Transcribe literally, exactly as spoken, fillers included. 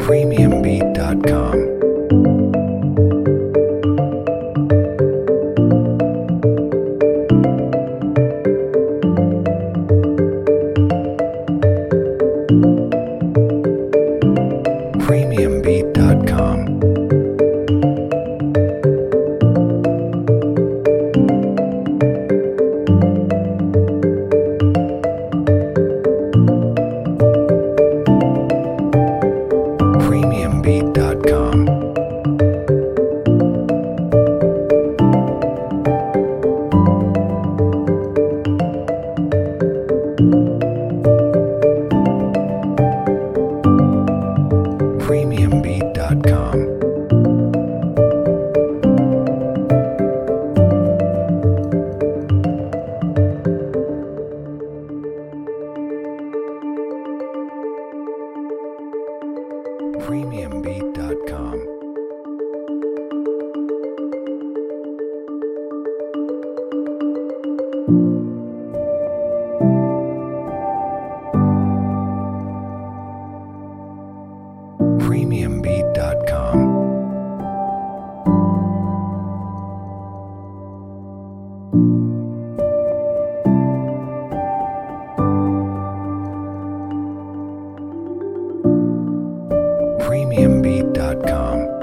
premium beat dot com. premium beat dot com. premium beat dot com. premium beat dot com. premium beat dot com. premium beat dot com. premium beat dot com.